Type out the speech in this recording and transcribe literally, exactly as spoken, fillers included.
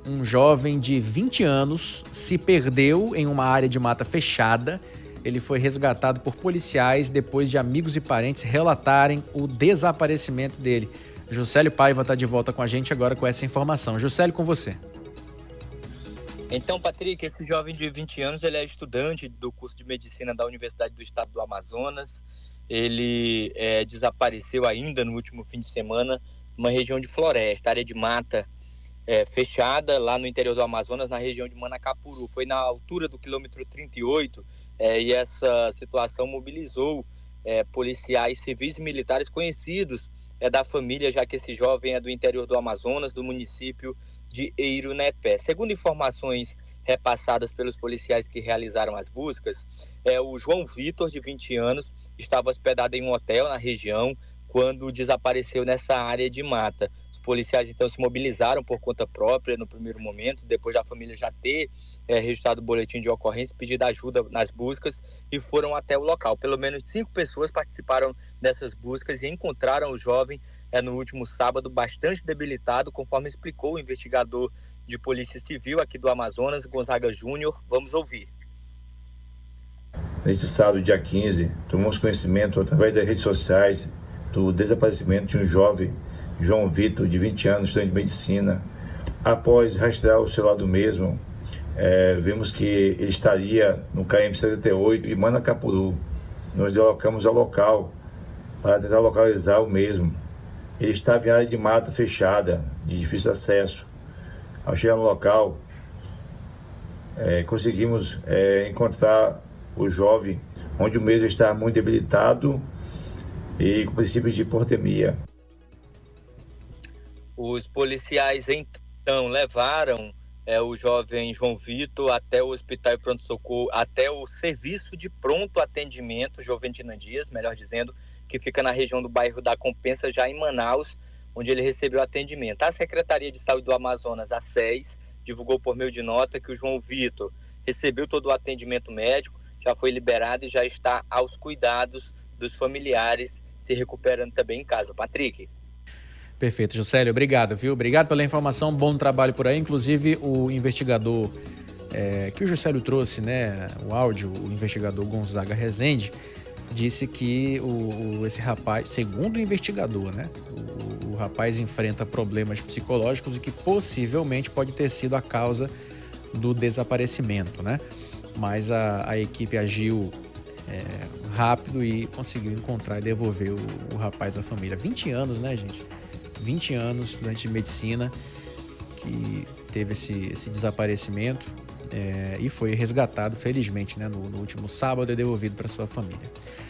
Um jovem de vinte anos se perdeu em uma área de mata fechada. Ele foi resgatado por policiais depois de amigos e parentes relatarem o desaparecimento dele. Juscelio Paiva está de volta com a gente agora com essa informação. Juscelio, com você. Então, Patrick, esse jovem de vinte anos, ele é estudante do curso de Medicina da Universidade do Estado do Amazonas. Ele é, desapareceu ainda no último fim de semana numa região de floresta, área de mata é, fechada lá no interior do Amazonas, na região de Manacapuru. Foi na altura do quilômetro trinta e oito é, e essa situação mobilizou é, policiais civis e militares conhecidos é, da família, já que esse jovem é do interior do Amazonas, do município de Eirunepé. Segundo informações repassadas pelos policiais que realizaram as buscas, é, o João Vitor, de vinte anos, estava hospedado em um hotel na região quando desapareceu nessa área de mata. Os policiais então se mobilizaram por conta própria no primeiro momento, depois da família já ter é, registrado o boletim de ocorrência, pedido ajuda nas buscas e foram até o local. Pelo menos cinco pessoas participaram dessas buscas e encontraram o jovem é, no último sábado bastante debilitado, conforme explicou o investigador de Polícia Civil aqui do Amazonas, Gonzaga Júnior. Vamos ouvir. Neste sábado, dia quinze, tomamos conhecimento através das redes sociais do desaparecimento de um jovem, João Vitor, de vinte anos, estudante de medicina. Após rastrear o celular do mesmo, é, vimos que ele estaria no K M setenta e oito em Manacapuru. Nós deslocamos ao local para tentar localizar o mesmo. Ele estava em área de mata fechada, de difícil acesso. Ao chegar no local, é, conseguimos é, encontrar o jovem, onde o mesmo estava muito debilitado e com princípios de hipotermia. Os policiais então levaram é, o jovem João Vitor até o Hospital e Pronto-Socorro, até o Serviço de Pronto Atendimento Joventina Dias, melhor dizendo, que fica na região do bairro da Compensa, já em Manaus, onde ele recebeu atendimento. A Secretaria de Saúde do Amazonas, a SES, divulgou por meio de nota que o João Vitor recebeu todo o atendimento médico, já foi liberado e já está aos cuidados dos familiares, se recuperando também em casa. Patrick. Perfeito, Juscelio, obrigado, viu? Obrigado pela informação, bom trabalho por aí. Inclusive, o investigador é, que o Juscelio trouxe, né, o áudio, o investigador Gonzaga Rezende, disse que o, o, esse rapaz, segundo o investigador, né, o, o rapaz enfrenta problemas psicológicos e que possivelmente pode ter sido a causa do desaparecimento, né? Mas a, a equipe agiu é, rápido e conseguiu encontrar e devolver o, o rapaz à família. vinte anos, né, gente? vinte anos, estudante de medicina, que teve esse, esse desaparecimento é, e foi resgatado, felizmente, né, no, no último sábado e devolvido para sua família.